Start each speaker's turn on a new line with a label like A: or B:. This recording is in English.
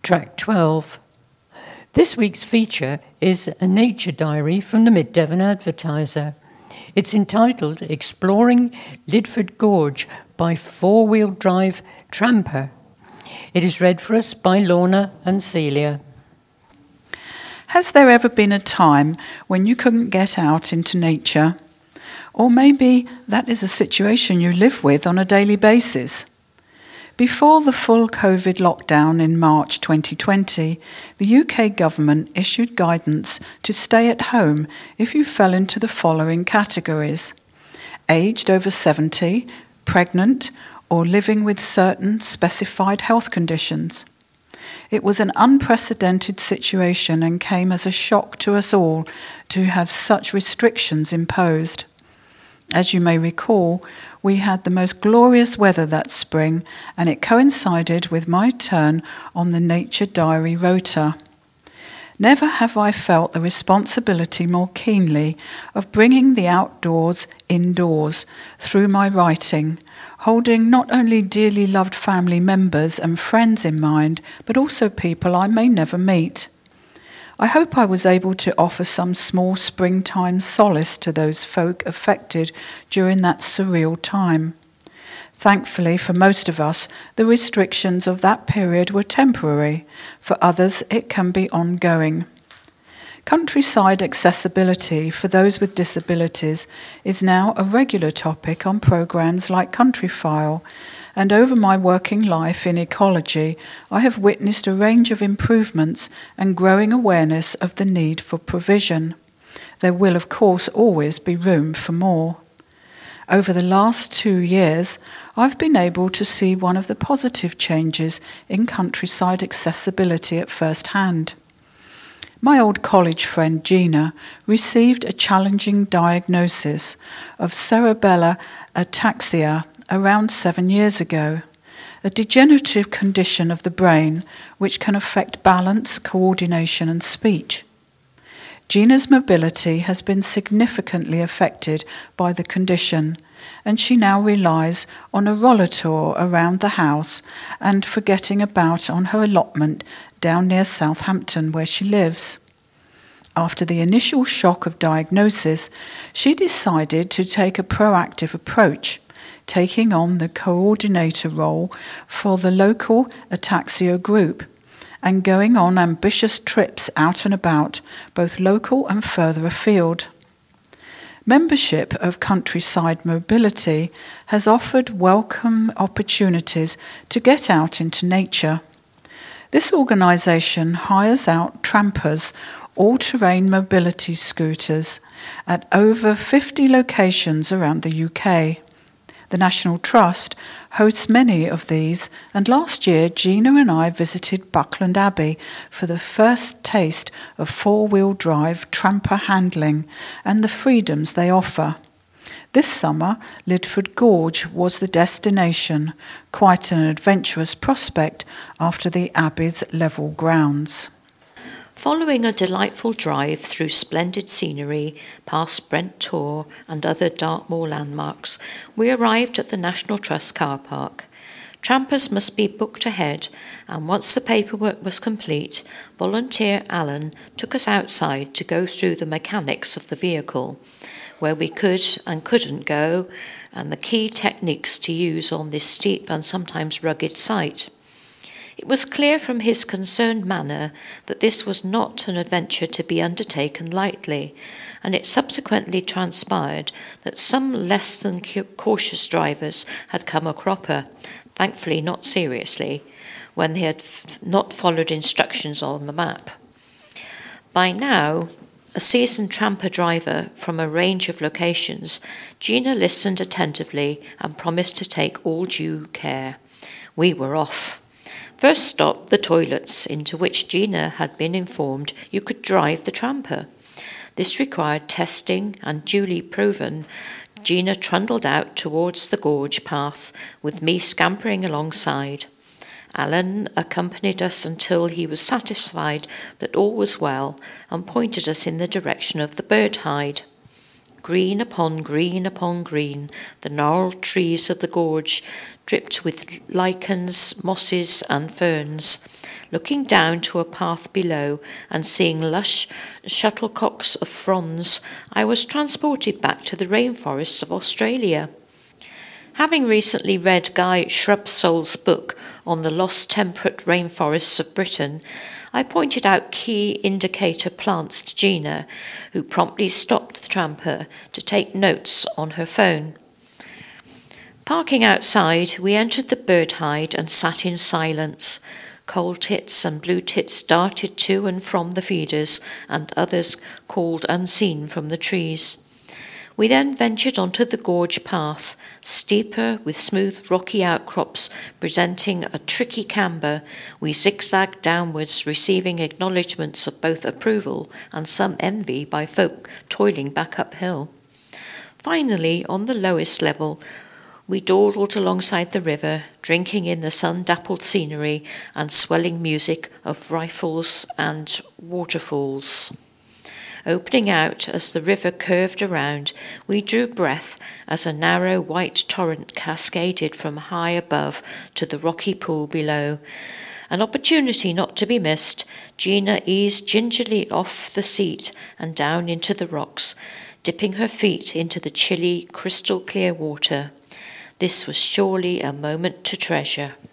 A: Track 12. This week's feature is a nature diary from the Mid Devon Advertiser. It's entitled Exploring Lidford Gorge by Four-Wheel Drive Tramper. It is read for us by Lorna and Celia.
B: Has there ever been a time when you couldn't get out into nature? Or maybe that is a situation you live with on a daily basis. Before the full COVID lockdown in March 2020, the UK government issued guidance to stay at home if you fell into the following categories: aged over 70, pregnant, or living with certain specified health conditions. It was an unprecedented situation and came as a shock to us all to have such restrictions imposed. As you may recall, we had the most glorious weather that spring, and it coincided with my turn on the Nature Diary rota. Never have I felt the responsibility more keenly of bringing the outdoors indoors through my writing, holding not only dearly loved family members and friends in mind, but also people I may never meet. I hope I was able to offer some small springtime solace to those folk affected during that surreal time. Thankfully, for most of us, the restrictions of that period were temporary. For others, it can be ongoing. Countryside accessibility for those with disabilities is now a regular topic on programmes like Countryfile, and over my working life in ecology, I have witnessed a range of improvements and growing awareness of the need for provision. There will, of course, always be room for more. Over the last 2 years, I've been able to see one of the positive changes in countryside accessibility at first hand. My old college friend Gina received a challenging diagnosis of cerebellar ataxia around 7 years ago, a degenerative condition of the brain which can affect balance, coordination and speech. Gina's mobility has been significantly affected by the condition, and she now relies on a rollator around the house and for getting about on her allotment down near Southampton where she lives. After the initial shock of diagnosis, she decided to take a proactive approach, taking on the coordinator role for the local ataxia group and going on ambitious trips out and about, both local and further afield. Membership of Countryside Mobility has offered welcome opportunities to get out into nature. This organisation hires out trampers, all-terrain mobility scooters, at over 50 locations around the UK. The National Trust hosts many of these, and last year Gina and I visited Buckland Abbey for the first taste of four-wheel drive tramper handling and the freedoms they offer. This summer, Lidford Gorge was the destination, quite an adventurous prospect after the Abbey's level grounds.
C: Following a delightful drive through splendid scenery, past Brent Tor and other Dartmoor landmarks, we arrived at the National Trust car park. Trampers must be booked ahead, and once the paperwork was complete, volunteer Alan took us outside to go through the mechanics of the vehicle, where we could and couldn't go, and the key techniques to use on this steep and sometimes rugged site. It was clear from his concerned manner that this was not an adventure to be undertaken lightly, and it subsequently transpired that some less than cautious drivers had come a cropper, thankfully not seriously, when they had not followed instructions on the map. By now, a seasoned tramper driver from a range of locations, Gina listened attentively and promised to take all due care. We were off. First stop, the toilets, into which Gina had been informed you could drive the tramper. This required testing, and duly proven, Gina trundled out towards the gorge path, with me scampering alongside. Alan accompanied us until he was satisfied that all was well, and pointed us in the direction of the bird hide. Green upon green upon green, the gnarled trees of the gorge dripped with lichens, mosses and ferns. Looking down to a path below and seeing lush shuttlecocks of fronds, I was transported back to the rainforests of Australia. Having recently read Guy Shrubsole's book on the lost temperate rainforests of Britain, I pointed out key indicator plants to Gina, who promptly stopped the tramper to take notes on her phone. Parking outside, we entered the bird hide and sat in silence. Coal tits and blue tits darted to and from the feeders, and others called unseen from the trees. We then ventured onto the gorge path, steeper with smooth rocky outcrops presenting a tricky camber. We zigzagged downwards, receiving acknowledgements of both approval and some envy by folk toiling back uphill. Finally, on the lowest level, we dawdled alongside the river, drinking in the sun-dappled scenery and swelling music of rifles and waterfalls. Opening out as the river curved around, we drew breath as a narrow white torrent cascaded from high above to the rocky pool below. An opportunity not to be missed, Gina eased gingerly off the seat and down into the rocks, dipping her feet into the chilly, crystal-clear water. This was surely a moment to treasure.